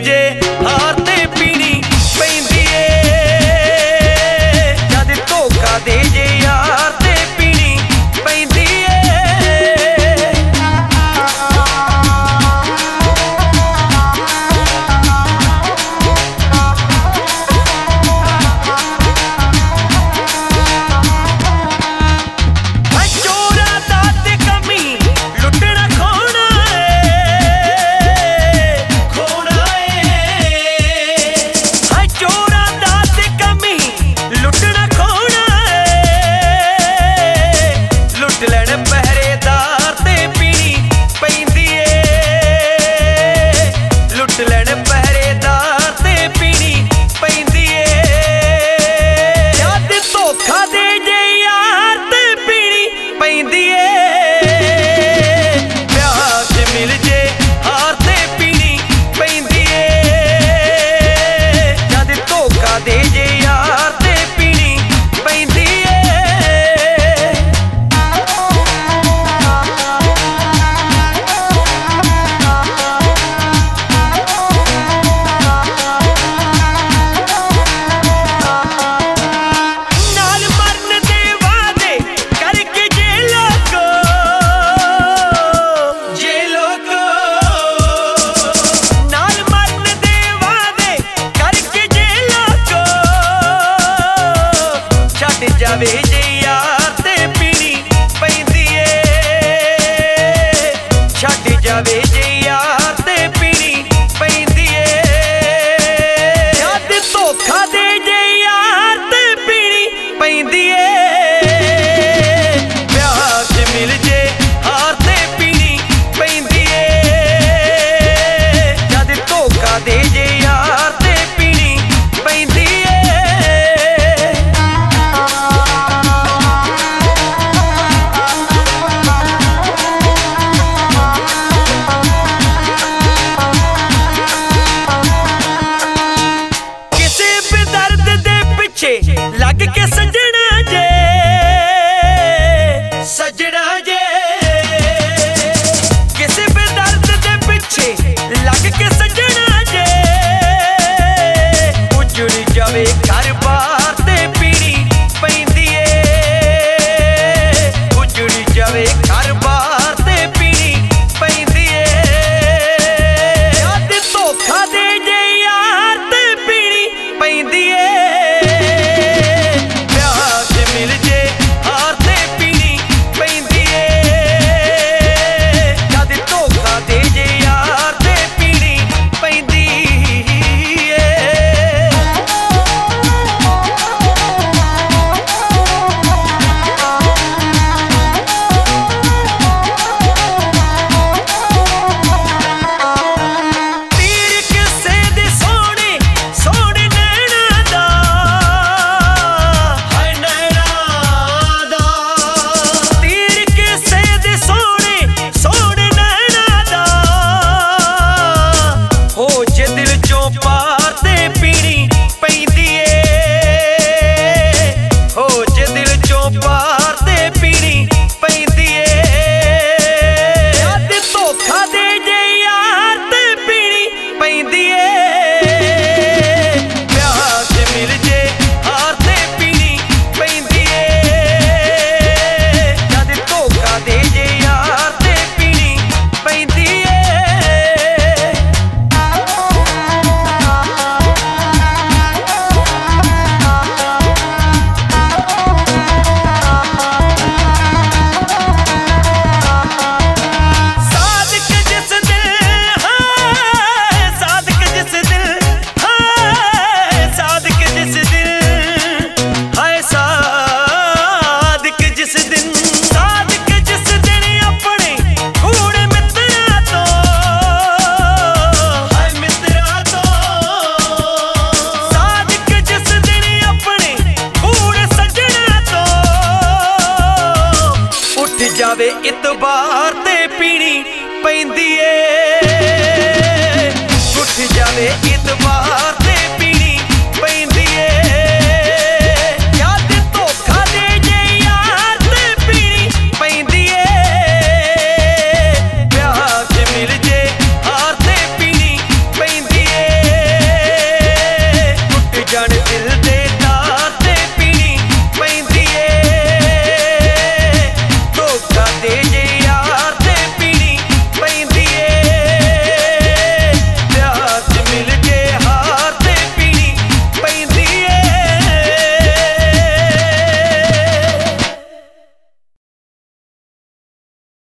जे हार ते पीनी पैंदी ए। जद धोखा दे जे यार ते पीनी पैंदी ए। चोरा दा ते कमी लुटना खोना पहरेदार ते पीनी पैंदी ए। लुट लैण पहरेदार ते पीनी पैंदी ए। जद धोखा दे जे यार ते पीनी पैंदी ए। ब्याह च मिल जे हार ते पीनी पैंदी ए। जद धोखा दे जे यार ते पीनी पैंदी ए। जावे जे यार ते पीनी पैंदी ए। छड्ड जावे जे यार ते पीनी पैंदी ए। जद धोखा दे जे यार ते पीनी पैंदी ए। ब्याह च मिल जे हार ते पीनी पैंदी ए। जद धोखा दे जे यार ते पीनी पैंदी ए। लग के